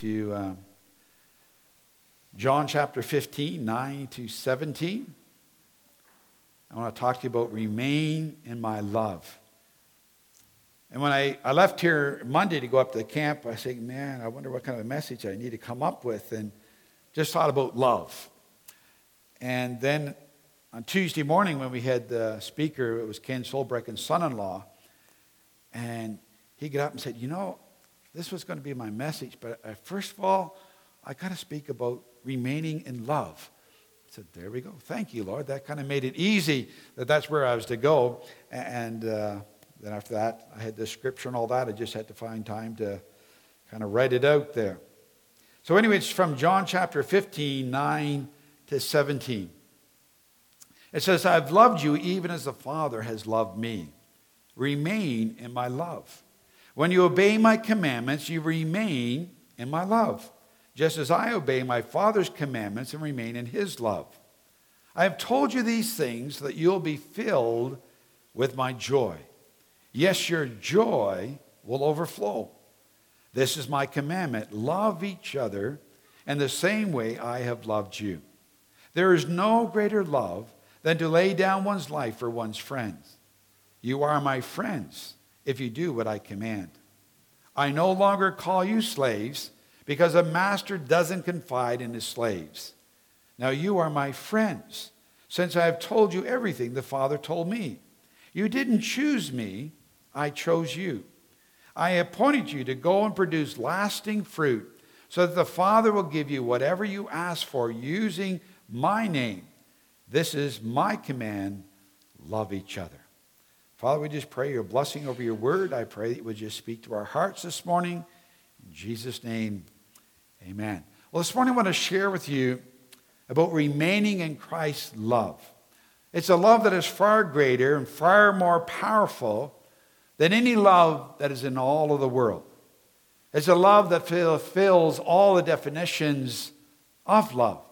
to John chapter 15, 9 to 17. I want to talk to you about remain in my love. And when I left here Monday to go up to the camp, I said, man, I wonder what kind of a message I need to come up with, and just thought about love. And then on Tuesday morning when we had the speaker, it was Ken Solbrecken's son-in-law, and he got up and said, this was going to be my message, but first of all, I got to speak about remaining in love. I said, there we go. Thank you, Lord. That kind of made it easy that's where I was to go. And then after that, I had the scripture and all that. I just had to find time to kind of write it out there. So anyway, it's from John chapter 15, 9 to 17. It says, I've loved you even as the Father has loved me. Remain in my love. When you obey my commandments, you remain in my love, just as I obey my Father's commandments and remain in his love. I have told you these things so that you'll be filled with my joy. Yes, your joy will overflow. This is my commandment. Love each other in the same way I have loved you. There is no greater love than to lay down one's life for one's friends. You are my friends if you do what I command. I no longer call you slaves because a master doesn't confide in his slaves. Now you are my friends since I have told you everything the Father told me. You didn't choose me, I chose you. I appointed you to go and produce lasting fruit so that the Father will give you whatever you ask for using my name. This is my command, love each other. Father, we just pray your blessing over your word. I pray that you would just speak to our hearts this morning. In Jesus' name, amen. Well, this morning I want to share with you about remaining in Christ's love. It's a love that is far greater and far more powerful than any love that is in all of the world. It's a love that fulfills all the definitions of love.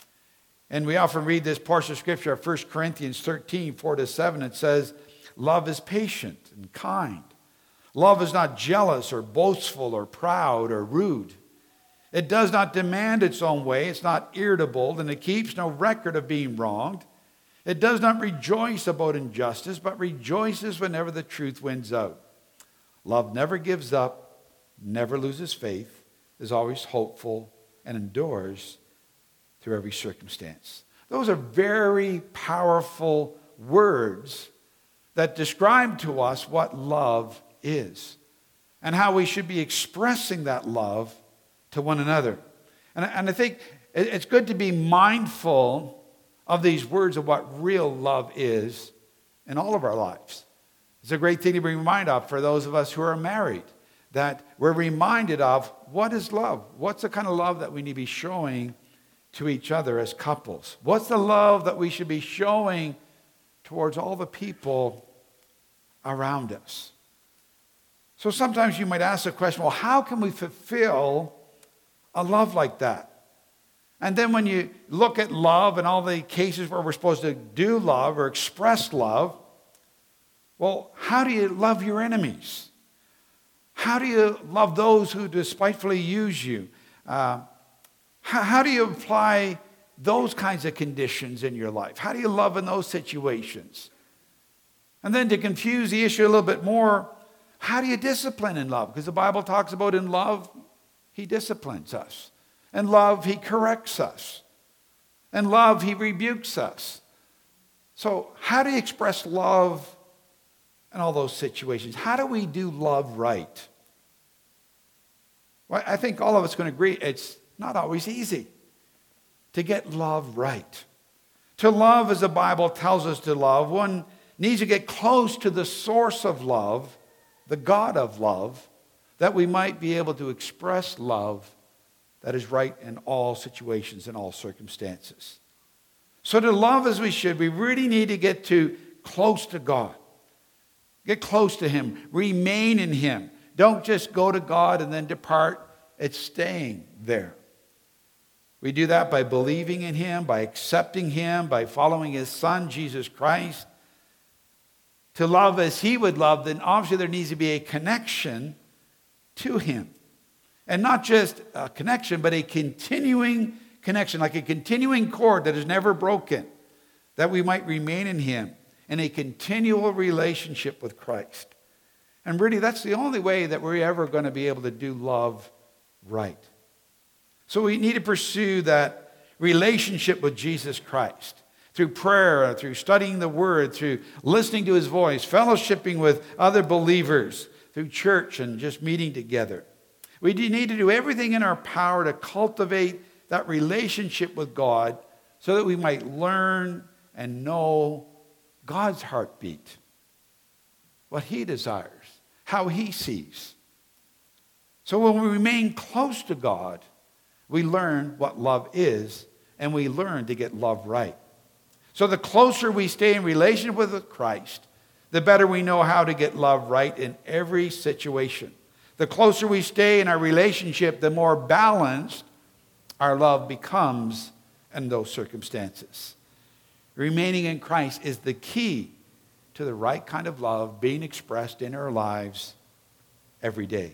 And we often read this portion of Scripture, 1 Corinthians 13, 4 to 7. It says, love is patient and kind. Love is not jealous or boastful or proud or rude. It does not demand its own way. It's not irritable, and it keeps no record of being wronged. It does not rejoice about injustice, but rejoices whenever the truth wins out. Love never gives up, never loses faith, is always hopeful, and endures through every circumstance. Those are very powerful words that describe to us what love is and how we should be expressing that love to one another. And I think it's good to be mindful of these words of what real love is in all of our lives. It's a great thing to be reminded of for those of us who are married, that we're reminded of what is love. What's the kind of love that we need to be showing to each other as couples? What's the love that we should be showing towards all the people around us? So sometimes you might ask the question, well, how can we fulfill a love like that? And then when you look at love and all the cases where we're supposed to do love or express love, well, how do you love your enemies? How do you love those who despitefully use you? How do you apply those kinds of conditions in your life? How do you love in those situations? And then to confuse the issue a little bit more, how do you discipline in love? Because the Bible talks about in love, he disciplines us. In love, he corrects us. In love, he rebukes us. So how do you express love in all those situations? How do we do love right? Well, I think all of us can agree it's not always easy to get love right. To love, as the Bible tells us to love, one needs to get close to the source of love, the God of love, that we might be able to express love that is right in all situations and all circumstances. So to love as we should, we really need to get close to God. Get close to him. Remain in him. Don't just go to God and then depart. It's staying there. We do that by believing in him, by accepting him, by following his son, Jesus Christ. To love as he would love, then obviously there needs to be a connection to him. And not just a connection, but a continuing connection, like a continuing cord that is never broken, that we might remain in him in a continual relationship with Christ. And really, that's the only way that we're ever going to be able to do love right. So we need to pursue that relationship with Jesus Christ through prayer, through studying the Word, through listening to his voice, fellowshipping with other believers, through church and just meeting together. We need to do everything in our power to cultivate that relationship with God so that we might learn and know God's heartbeat, what he desires, how he sees. So when we remain close to God, we learn what love is, and we learn to get love right. So the closer we stay in relationship with Christ, the better we know how to get love right in every situation. The closer we stay in our relationship, the more balanced our love becomes in those circumstances. Remaining in Christ is the key to the right kind of love being expressed in our lives every day.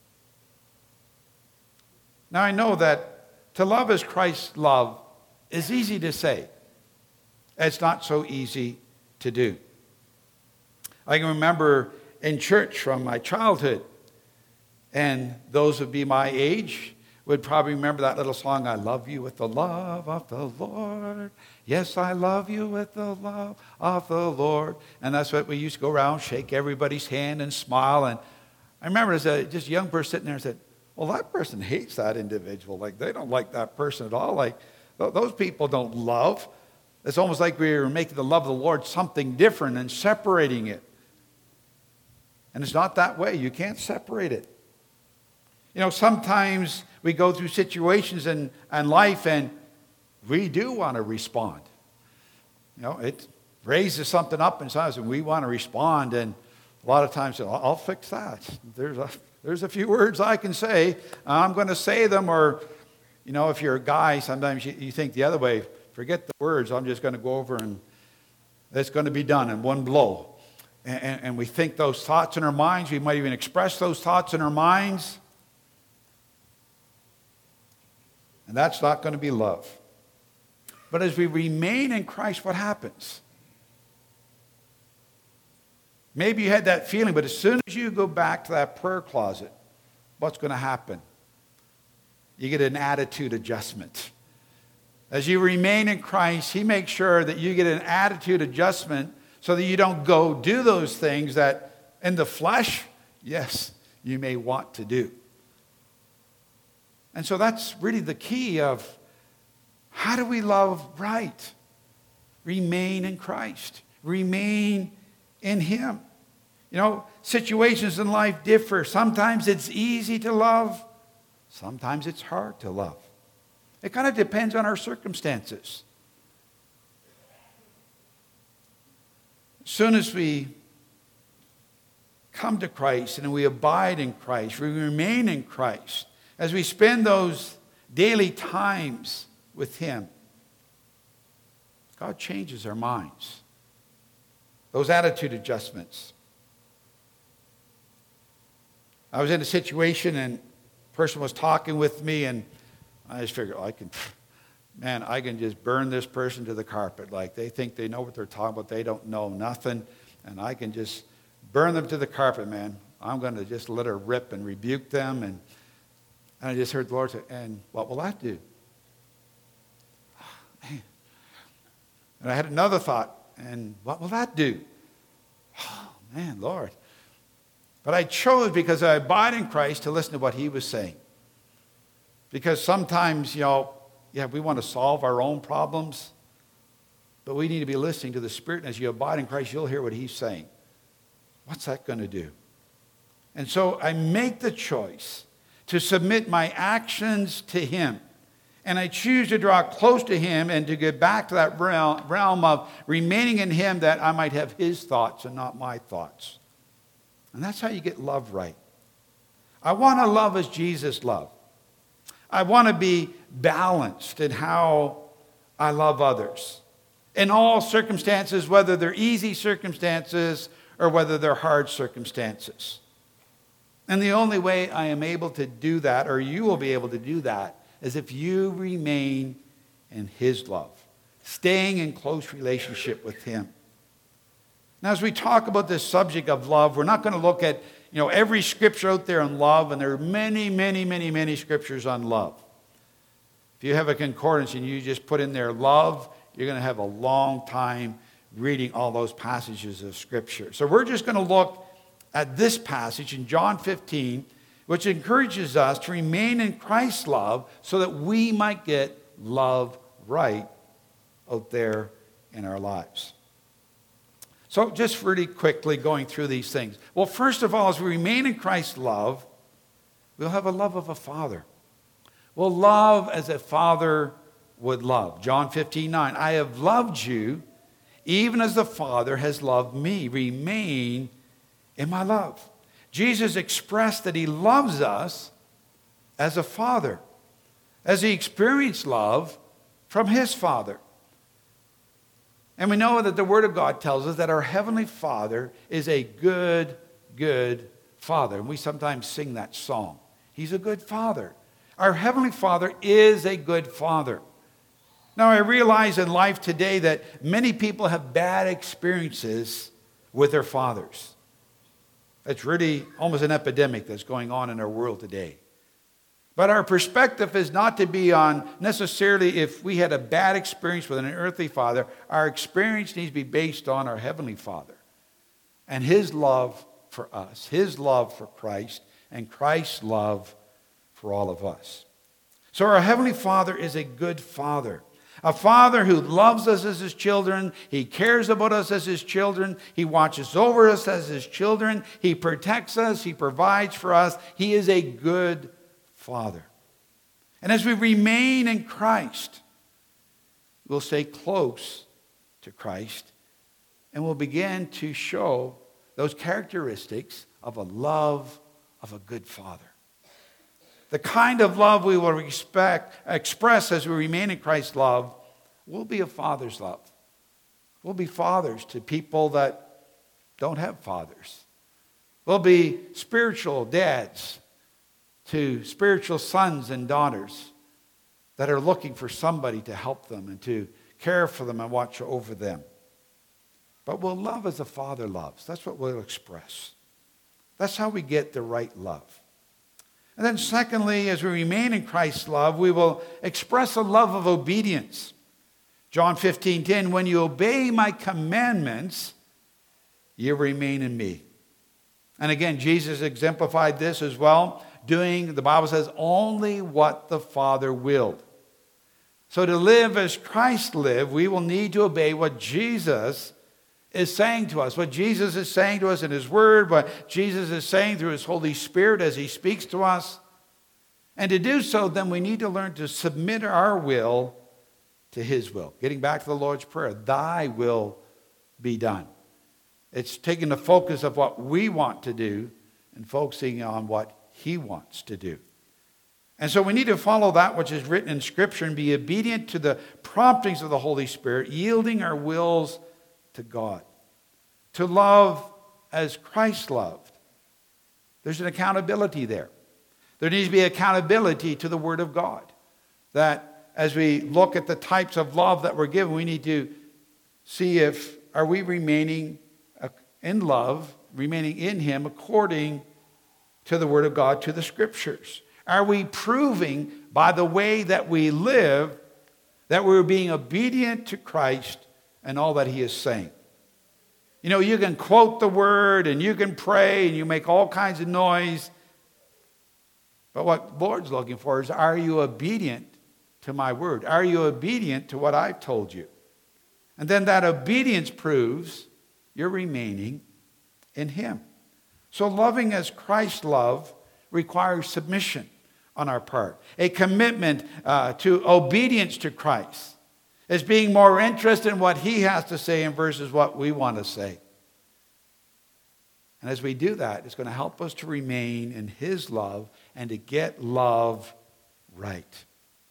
Now I know that to love as Christ loved is easy to say. It's not so easy to do. I can remember in church from my childhood, and those who be my age would probably remember that little song, I love you with the love of the Lord. Yes, I love you with the love of the Lord. And that's what we used to go around, shake everybody's hand and smile. And I remember as a just young person sitting there and said, well, that person hates that individual. Like, they don't like that person at all. Like, those people don't love. It's almost like we were making the love of the Lord something different and separating it. And it's not that way. You can't separate it. You know, sometimes we go through situations in life and we do want to respond. You know, it raises something up inside us and we want to respond. And a lot of times, I'll fix that. There's a few words I can say. I'm going to say them. Or, you know, if you're a guy, sometimes you think the other way. Forget the words. I'm just going to go over and it's going to be done in one blow. And we think those thoughts in our minds. We might even express those thoughts in our minds. And that's not going to be love. But as we remain in Christ, what happens? Maybe you had that feeling, but as soon as you go back to that prayer closet, what's going to happen? You get an attitude adjustment. As you remain in Christ, he makes sure that you get an attitude adjustment so that you don't go do those things that in the flesh, yes, you may want to do. And so that's really the key of how do we love right? Remain in Christ. Remain in him. You know, situations in life differ. Sometimes it's easy to love. Sometimes it's hard to love. It kind of depends on our circumstances. As soon as we come to Christ and we abide in Christ, we remain in Christ, as we spend those daily times with him, God changes our minds. Those attitude adjustments. I was in a situation and a person was talking with me and I just figured, I can just burn this person to the carpet. Like, they think they know what they're talking about. They don't know nothing. And I can just burn them to the carpet, man. I'm going to just let her rip and rebuke them. And I just heard the Lord say, and what will that do? Man. And I had another thought, and what will that do? Oh, man, Lord. But I chose, because I abide in Christ, to listen to what he was saying. Because sometimes, we want to solve our own problems, but we need to be listening to the Spirit. And as you abide in Christ, you'll hear what he's saying. What's that going to do? And so I make the choice to submit my actions to him. And I choose to draw close to him and to get back to that realm of remaining in him, that I might have his thoughts and not my thoughts. And that's how you get love right. I want to love as Jesus loved. I want to be balanced in how I love others. In all circumstances, whether they're easy circumstances or whether they're hard circumstances. And the only way I am able to do that, or you will be able to do that, is if you remain in his love, staying in close relationship with him. Now, as we talk about this subject of love, we're not going to look at every scripture out there on love, and there are many, many, many, many scriptures on love. If you have a concordance and you just put in there love, you're going to have a long time reading all those passages of scripture. So we're just going to look at this passage in John 15, which encourages us to remain in Christ's love so that we might get love right out there in our lives. So just really quickly going through these things. Well, first of all, as we remain in Christ's love, we'll have a love of a father. We'll love as a father would love. John 15:9, I have loved you even as the Father has loved me. Remain in my love. Jesus expressed that he loves us as a father, as he experienced love from his Father. And we know that the Word of God tells us that our Heavenly Father is a good, good Father. And we sometimes sing that song. He's a good Father. Our Heavenly Father is a good Father. Now, I realize in life today that many people have bad experiences with their fathers. It's really almost an epidemic that's going on in our world today. But our perspective is not to be on necessarily if we had a bad experience with an earthly father. Our experience needs to be based on our Heavenly Father and his love for us, his love for Christ, and Christ's love for all of us. So our Heavenly Father is a good Father. A Father who loves us as his children. He cares about us as his children. He watches over us as his children. He protects us. He provides for us. He is a good Father. And as we remain in Christ, we'll stay close to Christ and we'll begin to show those characteristics of a love of a good Father. The kind of love we will express as we remain in Christ's love will be a father's love. We'll be fathers to people that don't have fathers. We'll be spiritual dads to spiritual sons and daughters that are looking for somebody to help them and to care for them and watch over them. But we'll love as a father loves. That's what we'll express. That's how we get the right love. And then secondly, as we remain in Christ's love, we will express a love of obedience. John 15:10, when you obey my commandments, you remain in me. And again, Jesus exemplified this as well, doing, the Bible says, only what the Father willed. So to live as Christ lived, we will need to obey what Jesus is saying to us, what Jesus is saying to us in his word, what Jesus is saying through his Holy Spirit as he speaks to us. And to do so, then we need to learn to submit our will to his will. Getting back to the Lord's Prayer, thy will be done. It's taking the focus of what we want to do and focusing on what he wants to do. And so we need to follow that which is written in Scripture and be obedient to the promptings of the Holy Spirit, yielding our wills to God. To love as Christ loved. There's an accountability there. There needs to be accountability to the Word of God. That as we look at the types of love that we're given, we need to see if are we remaining in love, remaining in him according to the Word of God, to the Scriptures. Are we proving by the way that we live that we're being obedient to Christ and all that he is saying? You know, you can quote the Word and you can pray and you make all kinds of noise. But what the Lord's looking for is, are you obedient to my Word? Are you obedient to what I've told you? And then that obedience proves you're remaining in him. So loving as Christ loved requires submission on our part. A commitment to obedience to Christ. As being more interested in what he has to say versus what we want to say. And as we do that, it's going to help us to remain in his love and to get love right.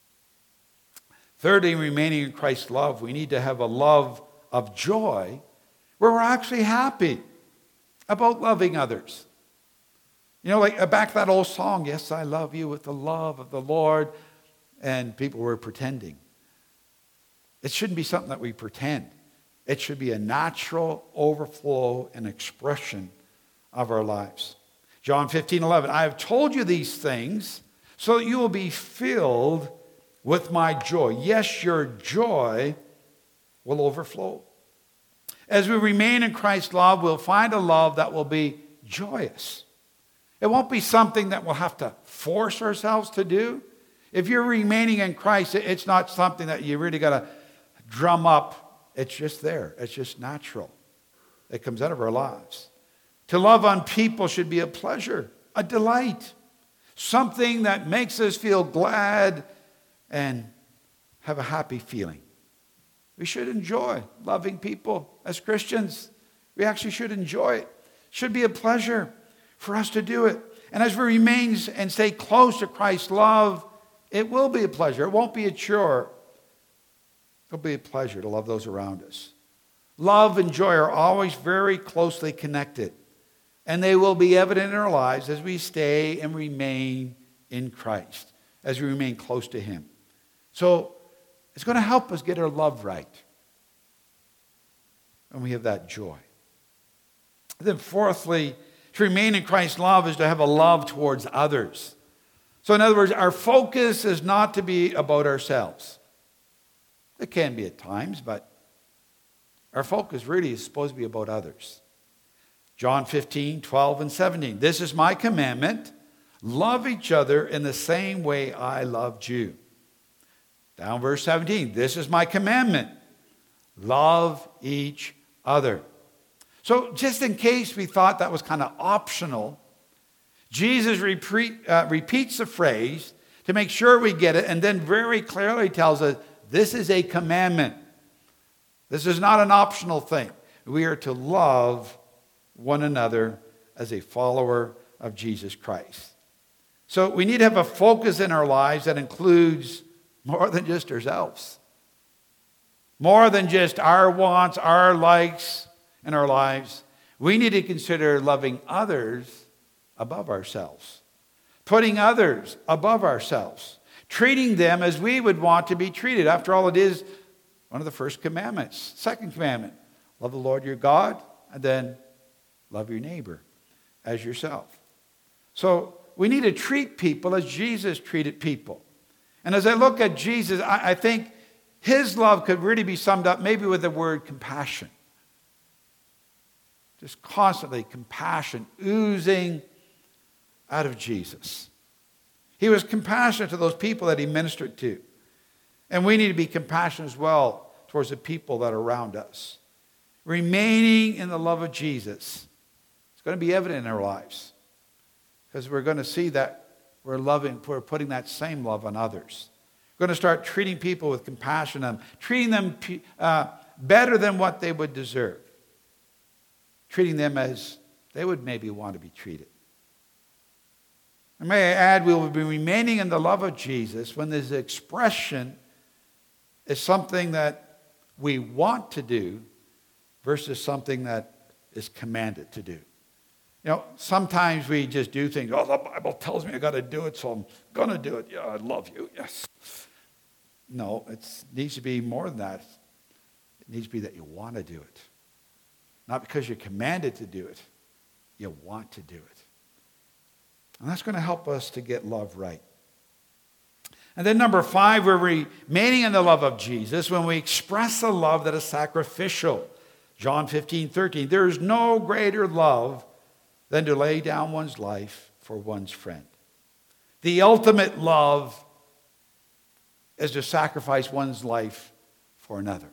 Thirdly, remaining in Christ's love, we need to have a love of joy where we're actually happy about loving others. You know, like back to that old song, "Yes, I love you with the love of the Lord," and people were pretending. It shouldn't be something that we pretend. It should be a natural overflow and expression of our lives. John 15:11, "I have told you these things so that you will be filled with my joy." Yes, your joy will overflow. As we remain in Christ's love, we'll find a love that will be joyous. It won't be something that we'll have to force ourselves to do. If you're remaining in Christ, it's not something that you really got to drum up. It's just there. It's just natural. It comes out of our lives. To love on people should be a pleasure, a delight, something that makes us feel glad and have a happy feeling. We should enjoy loving people as Christians. We actually should enjoy it. It should be a pleasure for us to do it. And as we remain and stay close to Christ's love, it will be a pleasure. It won't be a chore. It'll be a pleasure to love those around us. Love and joy are always very closely connected. And they will be evident in our lives as we stay and remain in Christ, as we remain close to Him. So it's going to help us get our love right. And we have that joy. And then fourthly, to remain in Christ's love is to have a love towards others. So in other words, our focus is not to be about ourselves. It can be at times, but our focus really is supposed to be about others. John 15:12 and 17. "This is my commandment. Love each other in the same way I loved you." Down verse 17. "This is my commandment. Love each other." So just in case we thought that was kind of optional, Jesus repeats the phrase to make sure we get it, and then very clearly tells us this is a commandment. This is not an optional thing. We are to love one another as a follower of Jesus Christ. So we need to have a focus in our lives that includes more than just ourselves. More than just our wants, our likes in our lives. We need to consider loving others above ourselves. Putting others above ourselves. Treating them as we would want to be treated. After all, it is one of the first commandments. Second commandment, love the Lord your God, and then love your neighbor as yourself. So we need to treat people as Jesus treated people. And as I look at Jesus, I think his love could really be summed up maybe with the word compassion. Just constantly compassion oozing out of Jesus. He was compassionate to those people that he ministered to. And we need to be compassionate as well towards the people that are around us. Remaining in the love of Jesus. It's going to be evident in our lives. Because we're going to see that we're putting that same love on others. We're going to start treating people with compassion and treating them better than what they would deserve. Treating them as they would maybe want to be treated. And may I add, we will be remaining in the love of Jesus when this expression is something that we want to do versus something that is commanded to do. You know, sometimes we just do things, oh, the Bible tells me I got to do it, so I'm going to do it. Yeah, I love you, yes. No, it needs to be more than that. It needs to be that you want to do it. Not because you're commanded to do it. You want to do it. And that's going to help us to get love right. And then number 5, we're remaining in the love of Jesus when we express a love that is sacrificial. John 15:13. There is no greater love than to lay down one's life for one's friend. The ultimate love is to sacrifice one's life for another.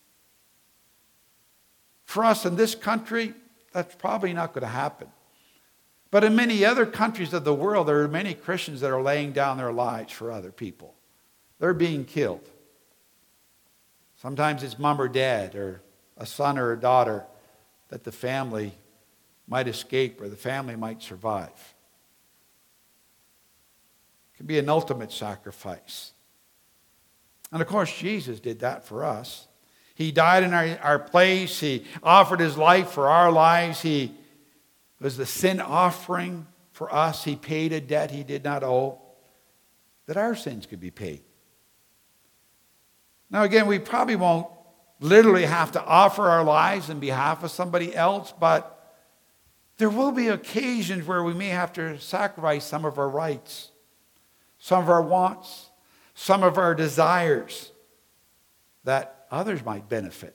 For us in this country, that's probably not going to happen. But in many other countries of the world, there are many Christians that are laying down their lives for other people. They're being killed. Sometimes it's mom or dad or a son or a daughter that the family might escape or the family might survive. It can be an ultimate sacrifice. And of course, Jesus did that for us. He died in our place. He offered his life for our lives. He was the sin offering for us. He paid a debt he did not owe, that our sins could be paid. Now again, we probably won't literally have to offer our lives in behalf of somebody else, but there will be occasions where we may have to sacrifice some of our rights, some of our wants, some of our desires that others might benefit.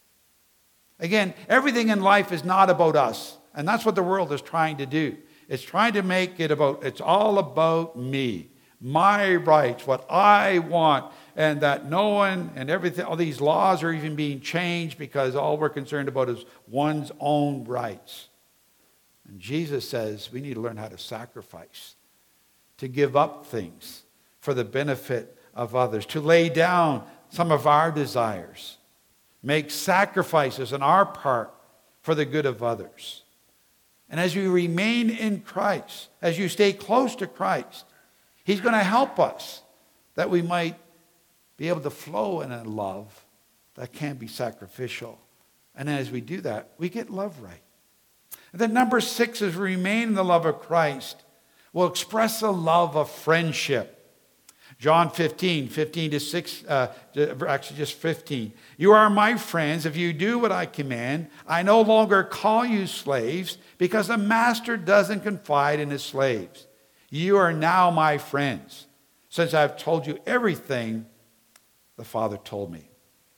Again, everything in life is not about us, and that's what the world is trying to do. It's trying to make it it's all about me, my rights, what I want, and that no one and everything, all these laws are even being changed because all we're concerned about is one's own rights. And Jesus says we need to learn how to sacrifice, to give up things for the benefit of others, to lay down some of our desires, make sacrifices on our part for the good of others. And as you remain in Christ, as you stay close to Christ, He's going to help us that we might be able to flow in a love that can be sacrificial. And as we do that, we get love right. And then number 6 is remain in the love of Christ. We'll express a love of friendship. John 15 to 6, actually just 15. You are my friends if you do what I command. I no longer call you slaves because the master doesn't confide in his slaves. You are now my friends since I've told you everything the Father told me.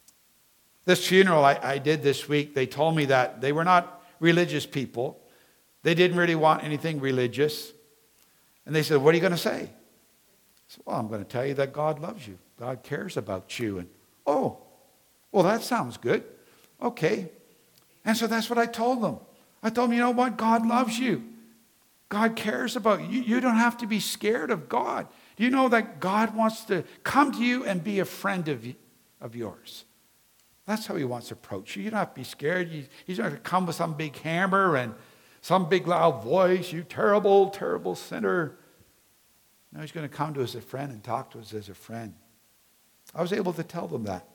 This funeral I did this week, they told me that they were not religious people. They didn't really want anything religious. And they said, what are you going to say? I said, well, I'm going to tell you that God loves you. God cares about you. And, oh, well, that sounds good. Okay. And so that's what I told them. I told them, you know what? God loves you. God cares about you. You don't have to be scared of God. Do you know that God wants to come to you and be a friend of yours? That's how He wants to approach you. You don't have to be scared. He's not going to come with some big hammer and some big loud voice. You terrible, terrible sinner. No, He's going to come to us as a friend and talk to us as a friend. I was able to tell them that.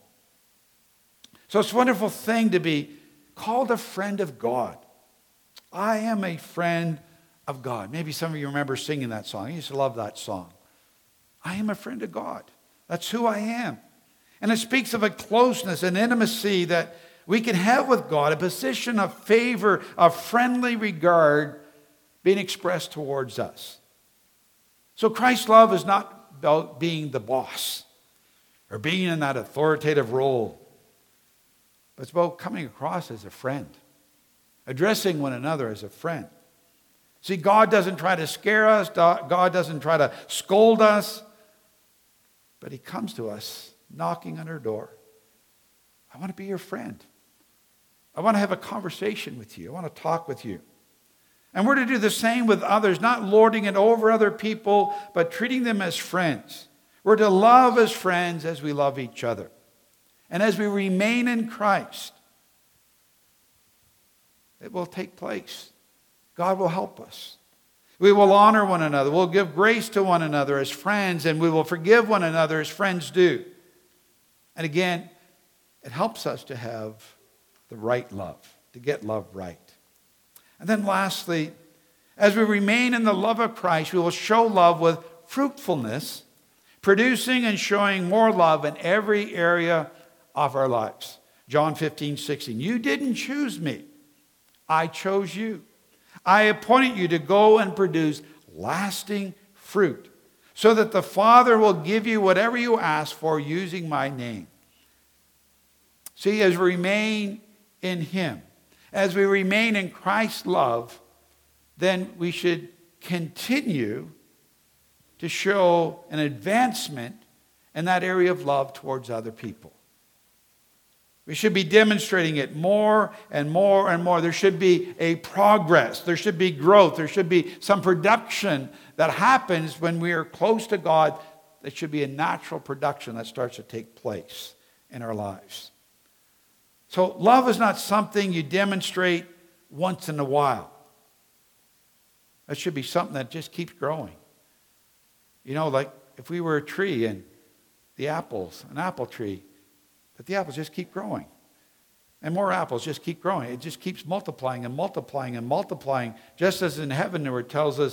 So it's a wonderful thing to be called a friend of God. I am a friend of God. Maybe some of you remember singing that song. I used to love that song. I am a friend of God. That's who I am. And it speaks of a closeness, an intimacy that we can have with God, a position of favor, of friendly regard being expressed towards us. So Christ's love is not about being the boss or being in that authoritative role, but it's about coming across as a friend, addressing one another as a friend. See, God doesn't try to scare us. God doesn't try to scold us. But He comes to us knocking on our door. I want to be your friend. I want to have a conversation with you. I want to talk with you. And we're to do the same with others, not lording it over other people, but treating them as friends. We're to love as friends as we love each other. And as we remain in Christ, it will take place. God will help us. We will honor one another. We'll give grace to one another as friends, and we will forgive one another as friends do. And again, it helps us to have the right love, to get love right. And then lastly, as we remain in the love of Christ, we will show love with fruitfulness, producing and showing more love in every area of our lives. John 15:16. You didn't choose me. I chose you. I appointed you to go and produce lasting fruit, so that the Father will give you whatever you ask for using my name. See, as we remain in Him, as we remain in Christ's love, then we should continue to show an advancement in that area of love towards other people. We should be demonstrating it more and more and more. There should be a progress. There should be growth. There should be some production that happens when we are close to God. There should be a natural production that starts to take place in our lives. So love is not something you demonstrate once in a while. That should be something that just keeps growing. You know, like if we were a tree and the apples, an apple tree, that the apples just keep growing. And more apples just keep growing. It just keeps multiplying and multiplying and multiplying. Just as in heaven where it tells us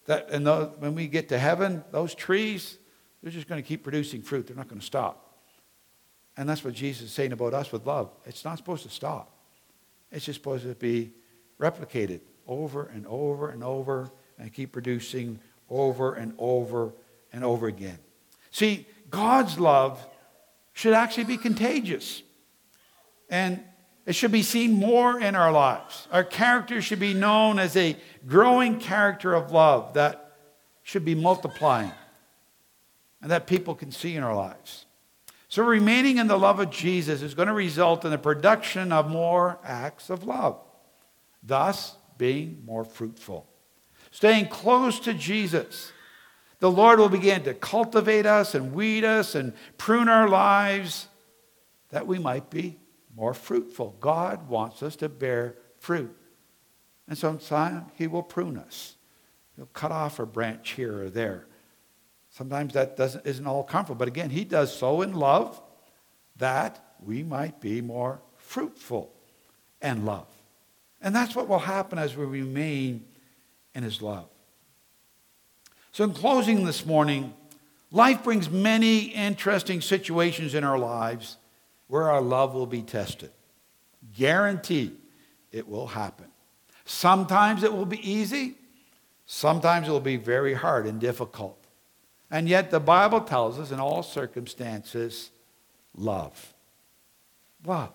When we get to heaven, those trees, they're just going to keep producing fruit. They're not going to stop. And that's what Jesus is saying about us with love. It's not supposed to stop. It's just supposed to be replicated over and over and over and keep producing over and over and over again. See, God's love should actually be contagious. And it should be seen more in our lives. Our character should be known as a growing character of love that should be multiplying and that people can see in our lives. So remaining in the love of Jesus is going to result in the production of more acts of love, thus being more fruitful. Staying close to Jesus, the Lord will begin to cultivate us and weed us and prune our lives that we might be more fruitful. God wants us to bear fruit. And sometimes he will prune us. He'll cut off a branch here or there. Sometimes that isn't all comfortable. But again, he does so in love that we might be more fruitful in love. And that's what will happen as we remain in his love. So in closing this morning, life brings many interesting situations in our lives where our love will be tested. Guaranteed it will happen. Sometimes it will be easy. Sometimes it will be very hard and difficult. And yet the Bible tells us in all circumstances, love. Love.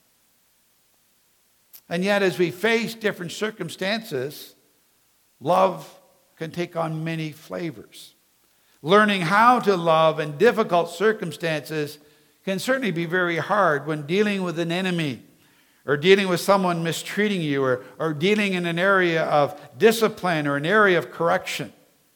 And yet as we face different circumstances, love can take on many flavors. Learning how to love in difficult circumstances can certainly be very hard when dealing with an enemy or dealing with someone mistreating you or dealing in an area of discipline or an area of correction.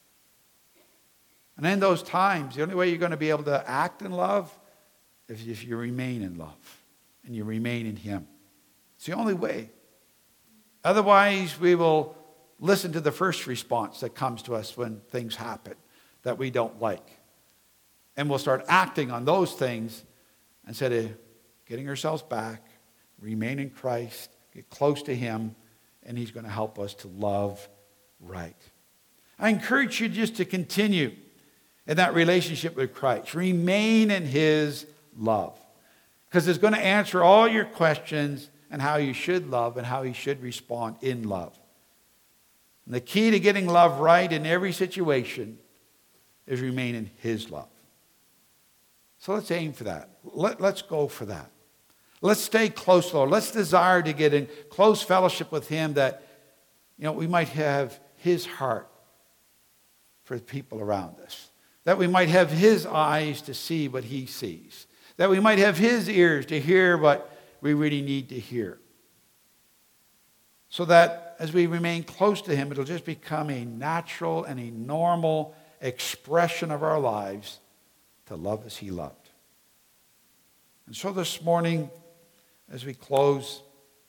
And in those times, the only way you're going to be able to act in love is if you remain in love and you remain in him. It's the only way. Otherwise, we will listen to the first response that comes to us when things happen that we don't like. And we'll start acting on those things instead of getting ourselves back, remain in Christ, get close to him, and he's going to help us to love right. I encourage you just to continue in that relationship with Christ. Remain in his love. Because it's going to answer all your questions and how you should love and how you should respond in love. And the key to getting love right in every situation is remain in his love. So let's aim for that. Let's go for that. Let's stay close, Lord. Let's desire to get in close fellowship with him that, we might have his heart for the people around us. That we might have his eyes to see what he sees. That we might have his ears to hear what we really need to hear. So that as we remain close to him, it'll just become a natural and a normal expression of our lives to love as he loved. And so this morning, as we close,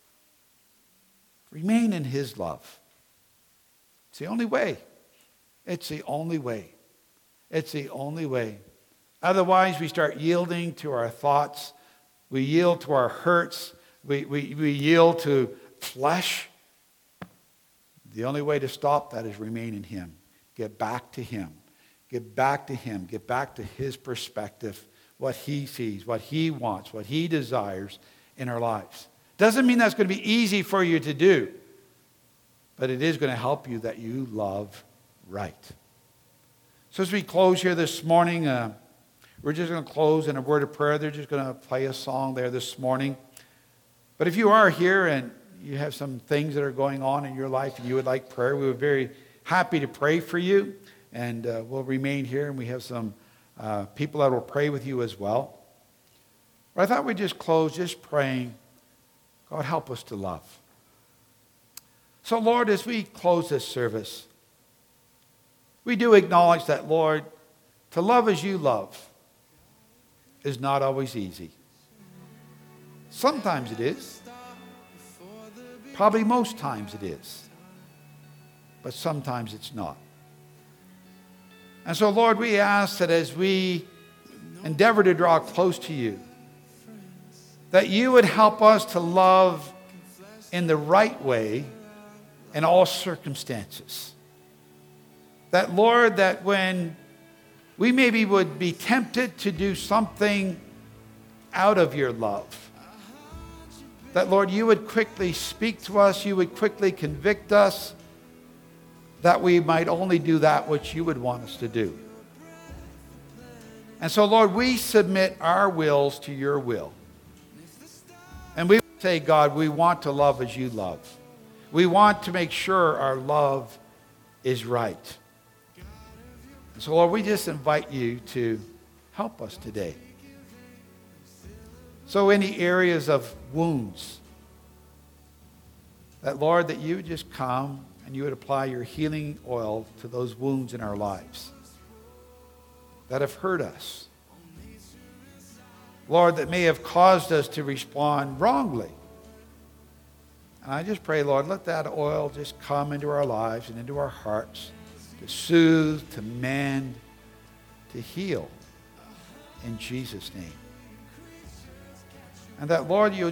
remain in his love. It's the only way. It's the only way. It's the only way. Otherwise, we start yielding to our thoughts. We yield to our hurts. We yield to flesh. The only way to stop that is remain in him. Get back to him. Get back to him. Get back to his perspective, what he sees, what he wants, what he desires in our lives. Doesn't mean that's going to be easy for you to do, but it is going to help you that you love right. So as we close here this morning, we're just going to close in a word of prayer. They're just going to play a song there this morning. But if you are here and you have some things that are going on in your life and you would like prayer, we would be very happy to pray for you. And we'll remain here, and we have some people that will pray with you as well. But I thought we'd just close just praying, God, help us to love. So, Lord, as we close this service, we do acknowledge that, Lord, to love as you love is not always easy. Sometimes it is. Probably most times it is. But sometimes it's not. And so, Lord, we ask that as we endeavor to draw close to you, that you would help us to love in the right way in all circumstances. That, Lord, that when we maybe would be tempted to do something out of your love, that, Lord, you would quickly speak to us, you would quickly convict us, that we might only do that which you would want us to do. And so, Lord, we submit our wills to your will. And we say, God, we want to love as you love. We want to make sure our love is right. And so, Lord, we just invite you to help us today. So any areas of wounds, that, Lord, that you would just come and you would apply your healing oil to those wounds in our lives that have hurt us. Lord, that may have caused us to respond wrongly. And I just pray, Lord, let that oil just come into our lives and into our hearts to soothe, to mend, to heal in Jesus' name. And that, Lord, you